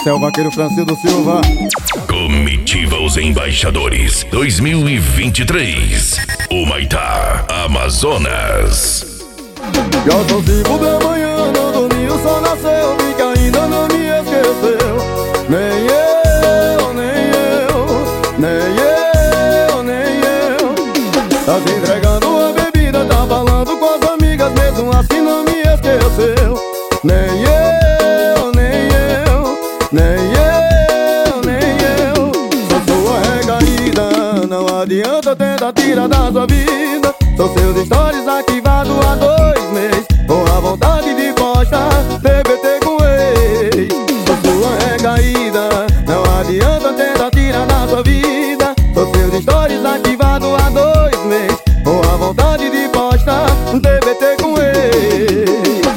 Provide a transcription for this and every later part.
Esse é o vaqueiro Francisco Silva. Comitiva Os Embaixadores 2023. Humaitá, Amazonas. Já são 5 da manhã, não dormi, o sol nasceu, vi que ainda não me esqueceu. Nem eu, nem eu, nem eu, nem eu. Tá se entregando a bebida, tá falando com as amigas, mesmo assim não me esqueceu. Nem eu, nem eu, nem eu, nem eu. Sou sua recaída, não adianta tentar tirar da sua vida. São seus stories arquivados há 2 meses, com a vontade de postar TBT com ex. Sou sua recaída, não adianta tentar tirar da sua vida. São seus stories arquivados há 2 meses, com a vontade de postar TBT com ex.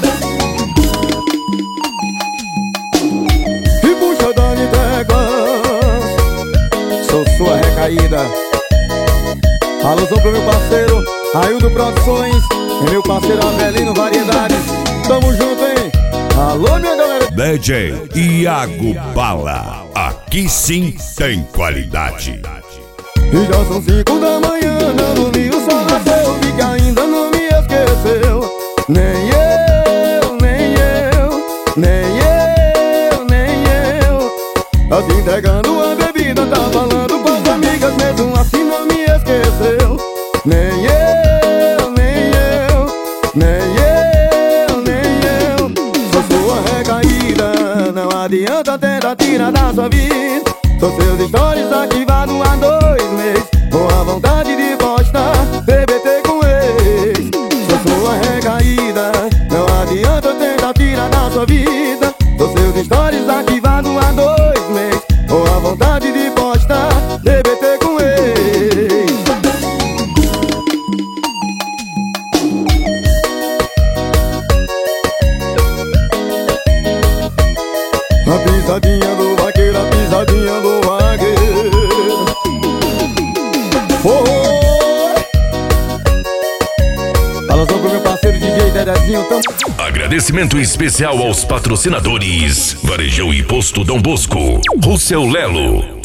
E puxa Dani Teclas, sou sua recaída. Alusão pro meu parceiro Aildo Produções e meu parceiro Avelino Variedades. Tamo junto, hein? Alô, minha galera. DJ Iago Bala. Aqui sim tem qualidade. E já são 5 da manhã, não dormi, o sol nasceu, vi que ainda não me esqueceu. Nem eu, nem eu, nem eu, nem eu. Tá se entregando a bebida, tá falando com as amigas, mesmo assim não me esqueceu. Nem eu, nem eu, nem eu, nem eu. Sou sua recaída, não adianta tentar tirar da sua vida. São seus stories arquivados há 2 meses, com a vontade de postar TBT com ex. Sou sua recaída, não adianta tentar tirar da sua vida. São seus stories arquivados há 2 meses, com a vontade de postar TBT com ex. A pisadinha do vaqueiro, a pisadinha do vaqueiro. Alusão pro meu parceiro DJ Dedezinho. Agradecimento especial aos patrocinadores Varejão e Posto Dom Bosco, Rossel Lelo,